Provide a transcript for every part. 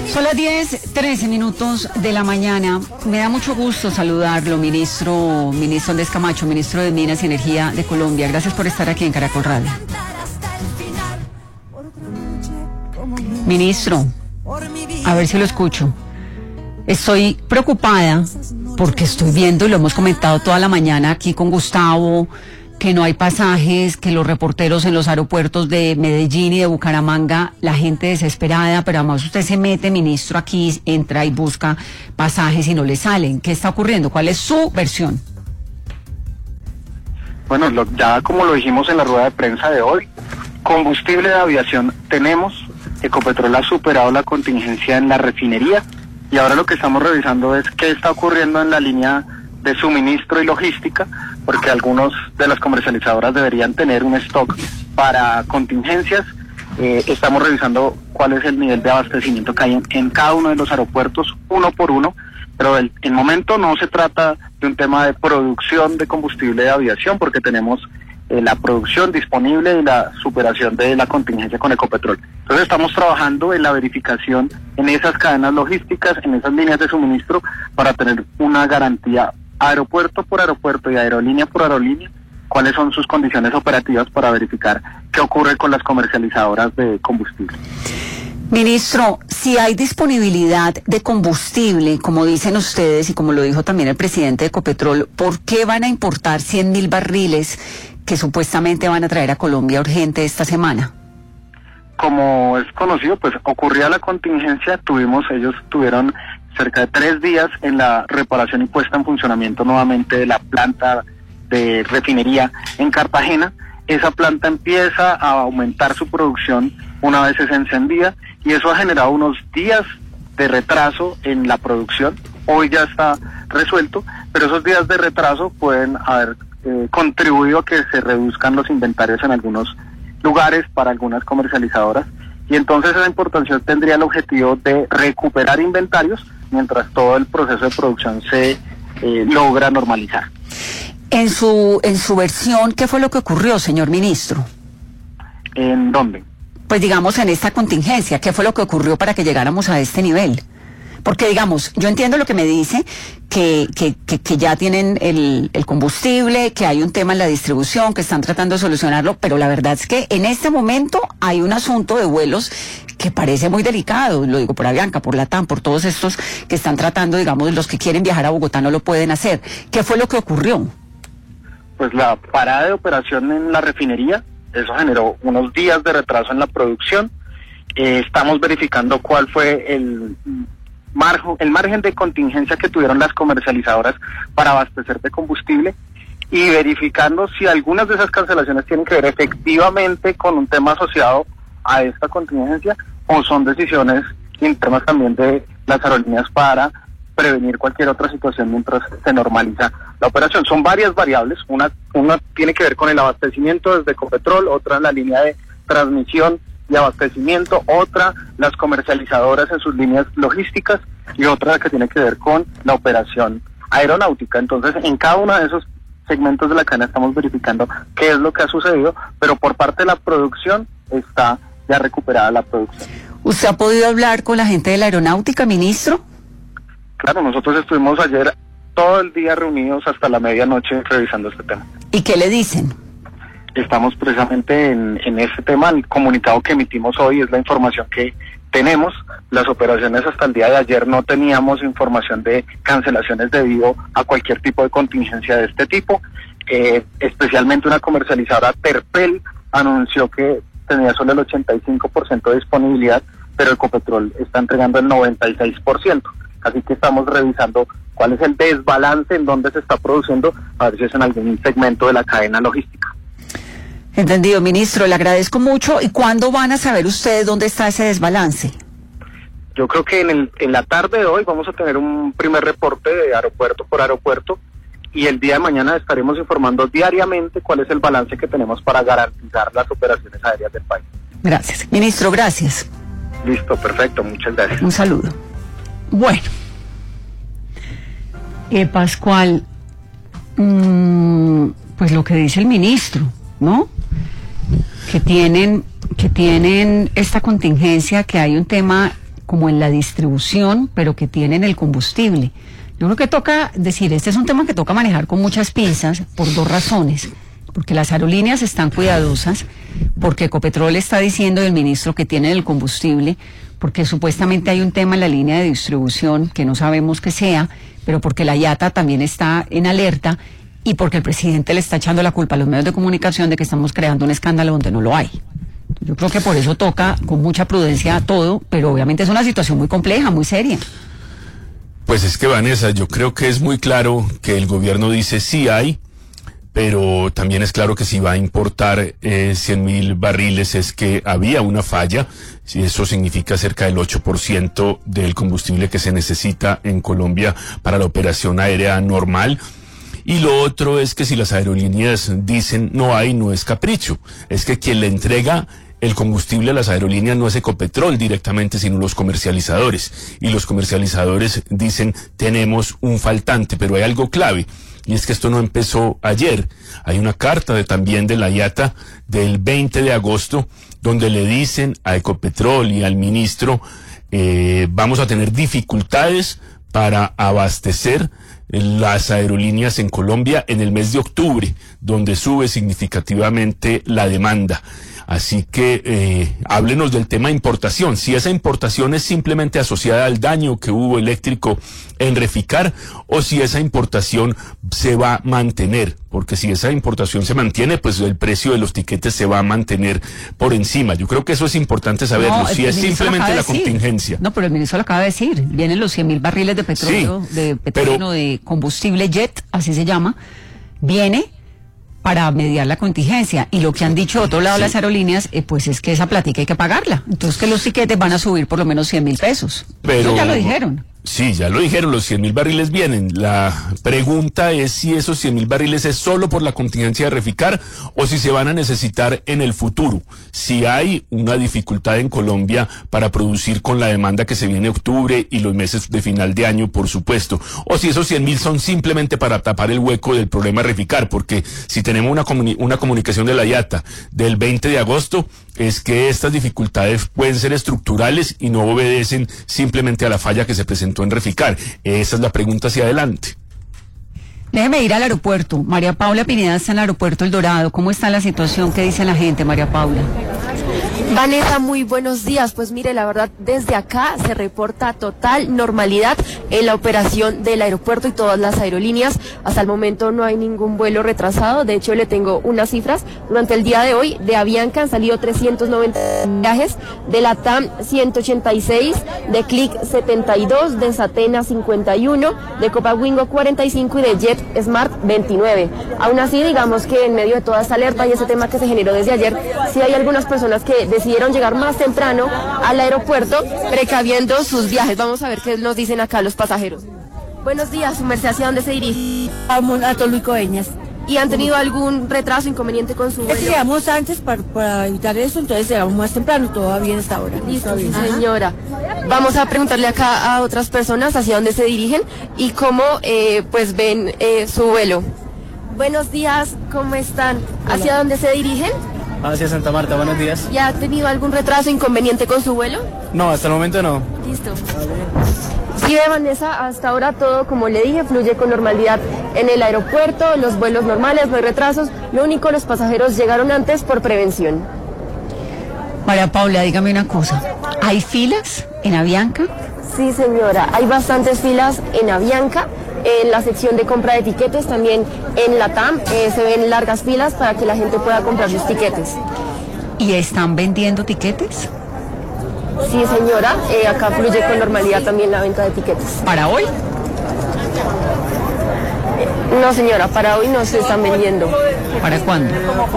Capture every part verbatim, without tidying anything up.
Son las diez, trece minutos de la mañana. Me da mucho gusto saludarlo, ministro, ministro Andrés Camacho, ministro de Minas y Energía de Colombia. Gracias por estar aquí en Caracol Radio. Ministro, a ver si lo escucho. Estoy preocupada porque estoy viendo, y lo hemos comentado toda la mañana aquí con Gustavo, que no hay pasajes, que los reporteros en los aeropuertos de Medellín y de Bucaramanga, la gente desesperada, pero además usted se mete, ministro, aquí, entra y busca pasajes y no le salen. ¿Qué está ocurriendo? ¿Cuál es su versión? Bueno, lo, ya como lo dijimos en la rueda de prensa de hoy, combustible de aviación tenemos. Ecopetrol ha superado la contingencia en la refinería y ahora lo que estamos revisando es qué está ocurriendo en la línea de suministro y logística, porque algunos de las comercializadoras deberían tener un stock para contingencias. Eh, estamos revisando cuál es el nivel de abastecimiento que hay en, en cada uno de los aeropuertos, uno por uno, pero el, el momento no se trata de un tema de producción de combustible de aviación, porque tenemos eh, la producción disponible y la superación de la contingencia con Ecopetrol. Entonces estamos trabajando en la verificación en esas cadenas logísticas, en esas líneas de suministro, para tener una garantía aeropuerto por aeropuerto y aerolínea por aerolínea, cuáles son sus condiciones operativas para verificar qué ocurre con las comercializadoras de combustible. Ministro, si hay disponibilidad de combustible, como dicen ustedes y como lo dijo también el presidente de Ecopetrol, ¿por qué van a importar cien mil barriles que supuestamente van a traer a Colombia urgente esta semana? Como es conocido, pues ocurría la contingencia, tuvimos, ellos tuvieron cerca de tres días en la reparación y puesta en funcionamiento nuevamente de la planta de refinería en Cartagena. Esa planta empieza a aumentar su producción una vez es encendida y eso ha generado unos días de retraso en la producción. Hoy ya está resuelto, pero esos días de retraso pueden haber eh, contribuido a que se reduzcan los inventarios en algunos lugares para algunas comercializadoras, y entonces esa importación tendría el objetivo de recuperar inventarios mientras todo el proceso de producción se eh, logra normalizar. En su en su versión, ¿qué fue lo que ocurrió, señor ministro? ¿En dónde? Pues digamos en esta contingencia, ¿qué fue lo que ocurrió para que llegáramos a este nivel? Porque digamos, yo entiendo lo que me dice, que, que, que, que ya tienen el, el combustible, que hay un tema en la distribución, que están tratando de solucionarlo, pero la verdad es que en este momento hay un asunto de vuelos que parece muy delicado, lo digo por Avianca, por Latam, por todos estos que están tratando, digamos, los que quieren viajar a Bogotá no lo pueden hacer. ¿Qué fue lo que ocurrió? Pues la parada de operación en la refinería, eso generó unos días de retraso en la producción. Eh, estamos verificando cuál fue el margen, el margen de contingencia que tuvieron las comercializadoras para abastecer de combustible y verificando si algunas de esas cancelaciones tienen que ver efectivamente con un tema asociado a esta contingencia o son decisiones internas también de las aerolíneas para prevenir cualquier otra situación mientras se normaliza la operación. Son varias variables, una, una tiene que ver con el abastecimiento desde Ecopetrol, otra en la línea de transmisión y abastecimiento, otra las comercializadoras en sus líneas logísticas y otra que tiene que ver con la operación aeronáutica. Entonces, en cada uno de esos segmentos de la cadena estamos verificando qué es lo que ha sucedido, pero por parte de la producción está ya recuperada la producción. ¿Usted ha podido hablar con la gente de la aeronáutica, ministro? Claro, nosotros estuvimos ayer todo el día reunidos hasta la medianoche revisando este tema. ¿Y qué le dicen? Estamos precisamente en, en ese tema. El comunicado que emitimos hoy es la información que tenemos. Las operaciones hasta el día de ayer no teníamos información de cancelaciones debido a cualquier tipo de contingencia de este tipo. Eh, especialmente una comercializadora, Terpel, anunció que tenía solo el ochenta y cinco por ciento de disponibilidad, pero Ecopetrol está entregando el noventa y seis por ciento. Así que estamos revisando cuál es el desbalance en dónde se está produciendo, a ver si es en algún segmento de la cadena logística. Entendido, ministro, le agradezco mucho. ¿Y cuándo van a saber ustedes dónde está ese desbalance? Yo creo que en, el, en la tarde de hoy vamos a tener un primer reporte de aeropuerto por aeropuerto y el día de mañana estaremos informando diariamente cuál es el balance que tenemos para garantizar las operaciones aéreas del país. Gracias. Ministro, gracias. Listo, perfecto, muchas gracias. Un saludo. Bueno, eh, Pascual, mmm, pues lo que dice el ministro, ¿no? Que tienen, que tienen esta contingencia, que hay un tema como en la distribución, pero que tienen el combustible. Yo creo que toca decir, este es un tema que toca manejar con muchas pinzas por dos razones. Porque las aerolíneas están cuidadosas, porque Ecopetrol está diciendo del ministro que tienen el combustible, porque supuestamente hay un tema en la línea de distribución que no sabemos qué sea, pero porque la I A T A también está en alerta y porque el presidente le está echando la culpa a los medios de comunicación de que estamos creando un escándalo donde no lo hay. Yo creo que por eso toca con mucha prudencia todo, pero obviamente es una situación muy compleja, muy seria. Pues es que, Vanessa, yo creo que es muy claro que el gobierno dice sí hay, pero también es claro que si va a importar eh, cien mil barriles es que había una falla, si eso significa cerca del ocho por ciento del combustible que se necesita en Colombia para la operación aérea normal. Y lo otro es que si las aerolíneas dicen no hay, no es capricho, es que quien le entrega el combustible a las aerolíneas no es Ecopetrol directamente, sino los comercializadores. Y los comercializadores dicen tenemos un faltante, pero hay algo clave. Y es que esto no empezó ayer. Hay una carta de, también de la I A T A del veinte de agosto, donde le dicen a Ecopetrol y al ministro, eh, vamos a tener dificultades para abastecer las aerolíneas en Colombia en el mes de octubre, donde sube significativamente la demanda. Así que eh, háblenos del tema importación, si esa importación es simplemente asociada al daño que hubo eléctrico en Reficar o si esa importación se va a mantener, porque si esa importación se mantiene, pues el precio de los tiquetes se va a mantener por encima. Yo creo que eso es importante saberlo, no, si es simplemente la contingencia. No, pero el ministro lo acaba de decir, vienen los cien mil barriles de petróleo, sí, de petróleo, pero, de combustible jet, así se llama, viene para mediar la contingencia, y lo que han dicho de otro lado sí. las aerolíneas, eh, pues es que esa platica hay que pagarla, entonces que los tiquetes van a subir por lo menos cien mil pesos. Pero eso ya lo dijeron. Sí, ya lo dijeron, los cien mil barriles vienen. La pregunta es si esos cien mil barriles es solo por la contingencia de Reficar o si se van a necesitar en el futuro. Si hay una dificultad en Colombia para producir con la demanda que se viene en octubre y los meses de final de año, por supuesto. O si esos cien mil son simplemente para tapar el hueco del problema de Reficar, porque si tenemos una, comuni- una comunicación de la I A T A del veinte de agosto, es que estas dificultades pueden ser estructurales y no obedecen simplemente a la falla que se presentó en Reficar. Esa es la pregunta hacia adelante. Déjeme ir al aeropuerto. María Paula Pineda está en el aeropuerto El Dorado. ¿Cómo está la situación? ¿Qué dice la gente, María Paula? Vanessa, muy buenos días. Pues mire, la verdad, desde acá se reporta total normalidad en la operación del aeropuerto y todas las aerolíneas. Hasta el momento no hay ningún vuelo retrasado. De hecho, le tengo unas cifras. Durante el día de hoy, de Avianca han salido trescientos noventa viajes, de la T A M ciento ochenta y seis, de Click setenta y dos, de Satena cincuenta y uno, de Copa Wingo cuarenta y cinco y de Jet Smart veintinueve. Aún así, digamos que en medio de toda esta alerta y ese tema que se generó desde ayer, sí hay algunas personas que decidieron llegar más temprano al aeropuerto precaviendo sus viajes. Vamos a ver qué nos dicen acá los pasajeros. Buenos días, su merced, ¿hacia dónde se dirige? Vamos a Toluicoeñas. ¿Y han tenido algún retraso, inconveniente con su vuelo? Llegamos antes para, para evitar eso, entonces llegamos más temprano, todo va bien hasta ahora. Listo, sí, señora. Vamos a preguntarle acá a otras personas hacia dónde se dirigen y cómo eh, pues ven eh, su vuelo. Buenos días, ¿cómo están? ¿Hacia dónde se dirigen? Hacia Santa Marta, buenos días. ¿Ya ha tenido algún retraso, inconveniente con su vuelo? No, hasta el momento no. Listo. Sí, Vanessa, hasta ahora todo, como le dije, fluye con normalidad en el aeropuerto, los vuelos normales, no hay retrasos. Lo único, los pasajeros llegaron antes por prevención. María Paula, dígame una cosa, ¿hay filas en Avianca? Sí, señora, hay bastantes filas en Avianca. En la sección de compra de tiquetes, también en la T A M, eh, se ven largas filas para que la gente pueda comprar sus tiquetes. ¿Y están vendiendo tiquetes? Sí, señora, eh, acá fluye con normalidad también la venta de tiquetes. ¿Para hoy? No, señora, para hoy no se están vendiendo. ¿Para cuándo?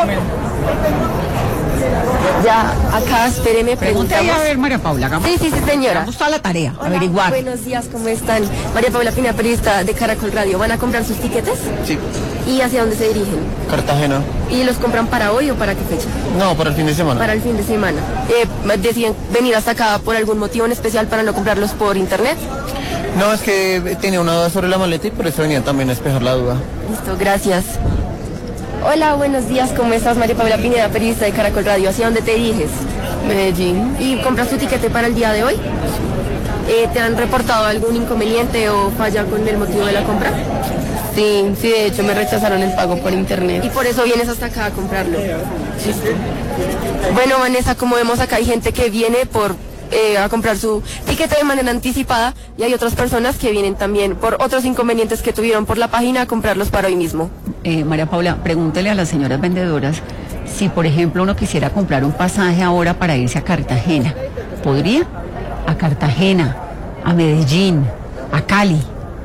Ya, acá, espéreme, preguntamos. A ver, María Paula, hagamos. Sí, sí, sí, señora. Vamos a la tarea, Hola, averiguar. Buenos días, ¿cómo están? María Paula Pina, periodista de Caracol Radio. ¿Van a comprar sus tiquetes? Sí. ¿Y hacia dónde se dirigen? Cartagena. ¿Y los compran para hoy o para qué fecha? No, para el fin de semana. Para el fin de semana. Eh, ¿Deciden venir hasta acá por algún motivo en especial para no comprarlos por internet? No, es que tenía una duda sobre la maleta y por eso venía también a despejar la duda. Listo, gracias. Hola, buenos días, ¿cómo estás? María Paula Pineda, periodista de Caracol Radio. ¿Hacia dónde te diriges? Medellín. ¿Y compras tu tiquete para el día de hoy? Eh, ¿Te han reportado algún inconveniente o falla con el motivo de la compra? Sí, sí, de hecho me rechazaron el pago por internet. Y por eso vienes hasta acá a comprarlo. Sí. Bueno, Vanessa, como vemos acá hay gente que viene por eh, a comprar su tiquete de manera anticipada y hay otras personas que vienen también por otros inconvenientes que tuvieron por la página a comprarlos para hoy mismo. Eh, María Paula, pregúntele a las señoras vendedoras si, por ejemplo, uno quisiera comprar un pasaje ahora para irse a Cartagena. ¿Podría? A Cartagena, a Medellín, a Cali.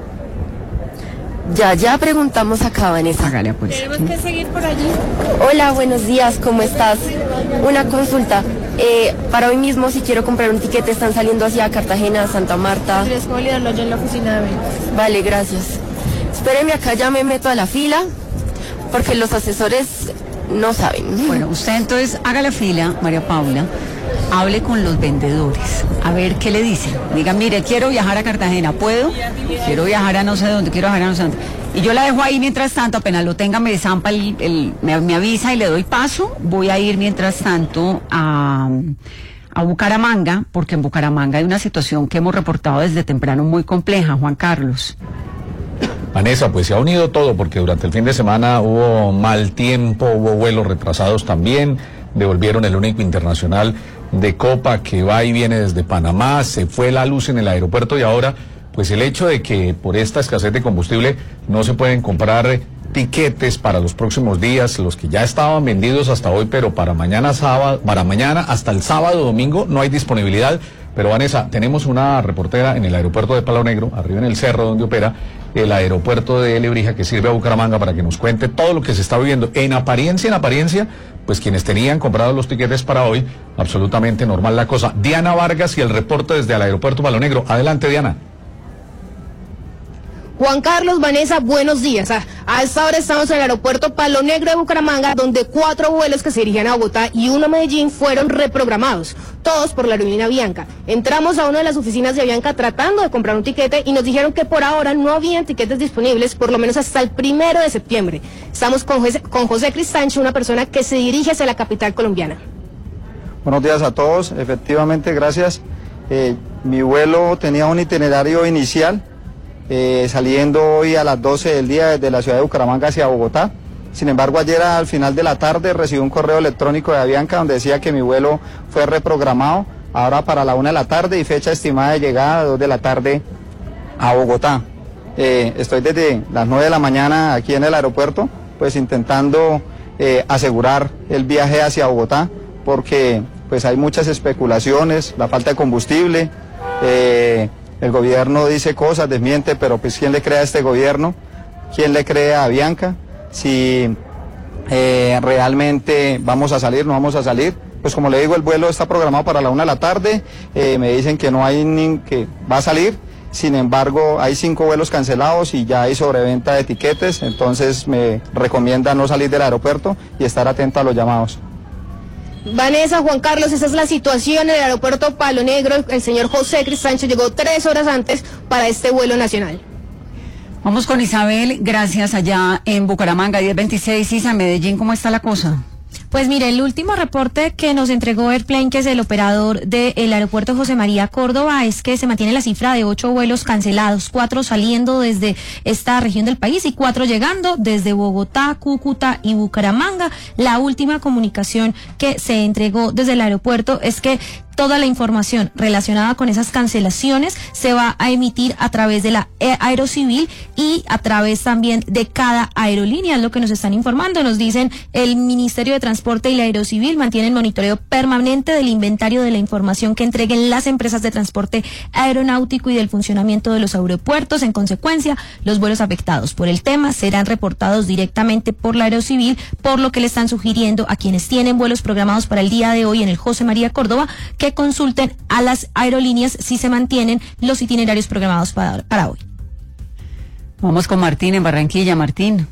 Ya, ya preguntamos acá, Vanessa. Hágale, pues. Tenemos que seguir por allí. Hola, buenos días, ¿cómo estás? Una consulta. Eh, para hoy mismo, si quiero comprar un tiquete, están saliendo hacia Cartagena, Santa Marta. Tienes que validarlo yo en la oficina de ventas. Vale, gracias. Espérenme acá, ya me meto a la fila, porque los asesores no saben. Bueno, usted entonces haga la fila, María Paula, hable con los vendedores, a ver qué le dicen. Digan, mire, quiero viajar a Cartagena, ¿puedo? Quiero viajar a no sé dónde, quiero viajar a no sé dónde. Y yo la dejo ahí mientras tanto, apenas lo tenga, me zampa el, el me, me avisa y le doy paso. Voy a ir mientras tanto a, a Bucaramanga, porque en Bucaramanga hay una situación que hemos reportado desde temprano muy compleja, Juan Carlos. Vanessa, pues se ha unido todo porque durante el fin de semana hubo mal tiempo, hubo vuelos retrasados también, devolvieron el único internacional de Copa que va y viene desde Panamá, se fue la luz en el aeropuerto y ahora pues el hecho de que por esta escasez de combustible no se pueden comprar tiquetes para los próximos días, los que ya estaban vendidos hasta hoy, pero para mañana sábado, para mañana hasta el sábado domingo no hay disponibilidad. Pero Vanessa, tenemos una reportera en el aeropuerto de Palo Negro, arriba en el cerro donde opera el aeropuerto de Lebrija, que sirve a Bucaramanga, para que nos cuente todo lo que se está viviendo. En apariencia, en apariencia, pues quienes tenían comprados los tiquetes para hoy, absolutamente normal la cosa. Diana Vargas y el reporte desde el aeropuerto Palo Negro. Adelante, Diana. Juan Carlos, Vanessa, buenos días. A, a esta hora estamos en el aeropuerto Palo Negro de Bucaramanga, donde cuatro vuelos que se dirigían a Bogotá y uno a Medellín fueron reprogramados, todos por la aerolínea Avianca. Entramos a una de las oficinas de Avianca tratando de comprar un tiquete y nos dijeron que por ahora no habían tiquetes disponibles, por lo menos hasta el primero de septiembre. Estamos con José, con José Cristancho, una persona que se dirige hacia la capital colombiana. Buenos días a todos, efectivamente, gracias. Eh, mi vuelo tenía un itinerario inicial, Eh, saliendo hoy a las doce del día desde la ciudad de Bucaramanga hacia Bogotá. Sin embargo, ayer al final de la tarde recibí un correo electrónico de Avianca donde decía que mi vuelo fue reprogramado ahora para la una de la tarde y fecha estimada de llegada a dos de la tarde a Bogotá. Eh, estoy desde las nueve de la mañana aquí en el aeropuerto, pues intentando eh, asegurar el viaje hacia Bogotá, porque pues hay muchas especulaciones, la falta de combustible, eh, el gobierno dice cosas, desmiente, pero pues ¿quién le cree a este gobierno? ¿Quién le cree a Avianca? Si eh, realmente vamos a salir, no vamos a salir. Pues como le digo, el vuelo está programado para la una de la tarde, eh, me dicen que no hay ni, que va a salir, sin embargo hay cinco vuelos cancelados y ya hay sobreventa de tiquetes, entonces me recomienda no salir del aeropuerto y estar atento a los llamados. Vanessa, Juan Carlos, esa es la situación en el aeropuerto Palo Negro. El señor José Cristancho llegó tres horas antes para este vuelo nacional. Vamos con Isabel, gracias, allá en Bucaramanga, diez veintiséis. Isa, Medellín, ¿cómo está la cosa? Pues mire, el último reporte que nos entregó Airplane, que es el operador del aeropuerto José María Córdoba, es que se mantiene la cifra de ocho vuelos cancelados, cuatro saliendo desde esta región del país y cuatro llegando desde Bogotá, Cúcuta y Bucaramanga. La última comunicación que se entregó desde el aeropuerto es que toda la información relacionada con esas cancelaciones se va a emitir a través de la Aerocivil y a través también de cada aerolínea, es lo que nos están informando. Nos dicen el Ministerio de Transporte y la Aerocivil mantienen monitoreo permanente del inventario de la información que entreguen las empresas de transporte aeronáutico y del funcionamiento de los aeropuertos. En consecuencia, los vuelos afectados por el tema serán reportados directamente por la Aerocivil, por lo que le están sugiriendo a quienes tienen vuelos programados para el día de hoy en el José María Córdoba que que consulten a las aerolíneas si se mantienen los itinerarios programados para, para hoy. Vamos con Martín en Barranquilla. Martín.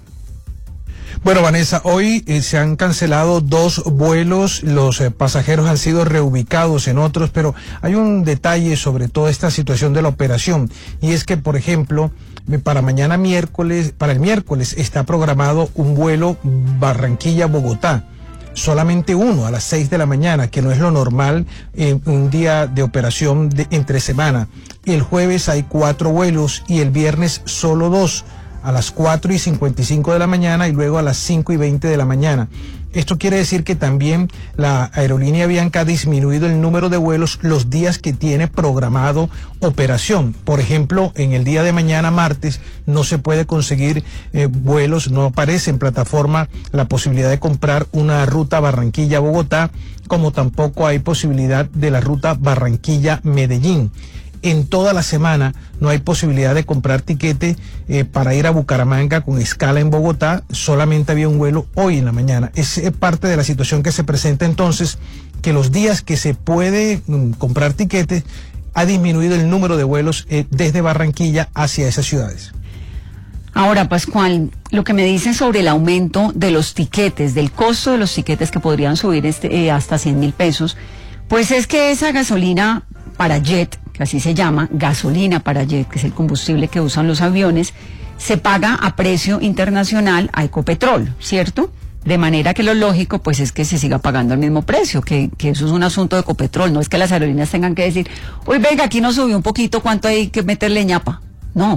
Bueno, Vanessa, hoy eh, se han cancelado dos vuelos, los eh, pasajeros han sido reubicados en otros, pero hay un detalle sobre toda esta situación de la operación, y es que, por ejemplo, para mañana miércoles, para el miércoles está programado un vuelo Barranquilla-Bogotá. solamente uno a las seis de la mañana, que no es lo normal en un día de operación de entre semana. El jueves hay cuatro vuelos y el viernes solo dos, a las cuatro y cincuenta y cinco de la mañana y luego a las cinco y veinte de la mañana. Esto quiere decir que también la aerolínea Avianca ha disminuido el número de vuelos los días que tiene programado operación. Por ejemplo, en el día de mañana, martes, no se puede conseguir eh, vuelos, no aparece en plataforma la posibilidad de comprar una ruta Barranquilla-Bogotá, como tampoco hay posibilidad de la ruta Barranquilla-Medellín. En toda la semana no hay posibilidad de comprar tiquete eh, para ir a Bucaramanga con escala en Bogotá, solamente había un vuelo hoy en la mañana. Es eh, parte de la situación que se presenta entonces, que los días que se puede mm, comprar tiquete ha disminuido el número de vuelos eh, desde Barranquilla hacia esas ciudades. Ahora, Pascual, lo que me dicen sobre el aumento de los tiquetes, del costo de los tiquetes que podrían subir este, eh, hasta cien mil pesos, pues es que esa gasolina para jet, que así se llama, gasolina para jet, que es el combustible que usan los aviones, se paga a precio internacional a Ecopetrol, ¿cierto? De manera que lo lógico, pues, es que se siga pagando el mismo precio, que, que eso es un asunto de Ecopetrol, no es que las aerolíneas tengan que decir, uy, venga, aquí nos subió un poquito, ¿cuánto hay que meterle ñapa? No.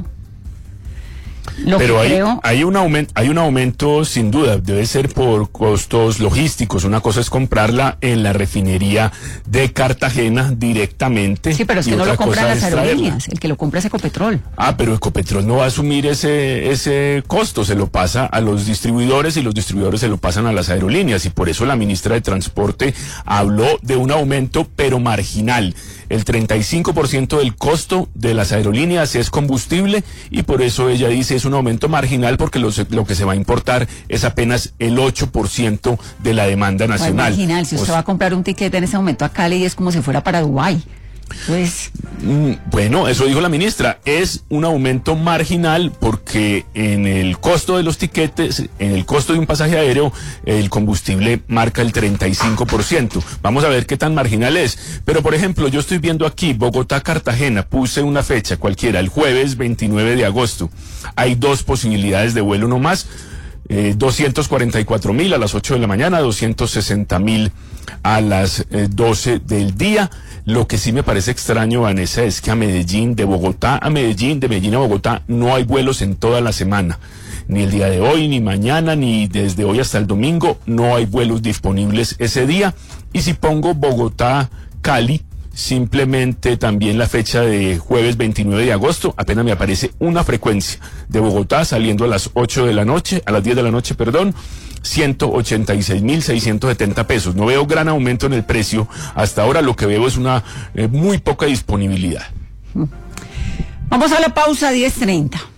Lo Pero que hay, creo... hay, un aumento, hay un aumento sin duda, debe ser por costos logísticos. Una cosa es comprarla en la refinería de Cartagena directamente. Sí, pero es que no lo compran las aerolíneas, el que lo compra es Ecopetrol. Ah, pero Ecopetrol no va a asumir ese, ese costo, se lo pasa a los distribuidores y los distribuidores se lo pasan a las aerolíneas, y por eso la ministra de Transporte habló de un aumento pero marginal. El treinta y cinco por ciento del costo de las aerolíneas es combustible, y por eso ella dice es un aumento marginal, porque lo, lo que se va a importar es apenas el ocho por ciento de la demanda nacional. Es marginal, si usted o sea, va a comprar un tiquete en ese momento a Cali, es como si fuera para Dubái. Pues... Bueno, eso dijo la ministra, es un aumento marginal porque en el costo de los tiquetes, en el costo de un pasaje aéreo, el combustible marca el treinta y cinco por ciento. Vamos a ver qué tan marginal es. Pero, por ejemplo, yo estoy viendo aquí Bogotá-Cartagena, puse una fecha cualquiera, el jueves veintinueve de agosto. Hay dos posibilidades de vuelo nomás. Eh, doscientos cuarenta y cuatro mil a las ocho de la mañana, doscientos sesenta mil a las eh, doce del día. Lo que sí me parece extraño, Vanessa, es que a Medellín, de Bogotá a Medellín, de Medellín a Bogotá, no hay vuelos en toda la semana. Ni el día de hoy, ni mañana, ni desde hoy hasta el domingo, no hay vuelos disponibles ese día. Y si pongo Bogotá-Cali, simplemente también la fecha de jueves veintinueve de agosto, apenas me aparece una frecuencia de Bogotá saliendo a las ocho de la noche, a las diez de la noche, perdón, ciento ochenta y seis mil seiscientos setenta pesos. No veo gran aumento en el precio. Hasta ahora lo que veo es una eh, muy poca disponibilidad. Vamos a la pausa, diez treinta.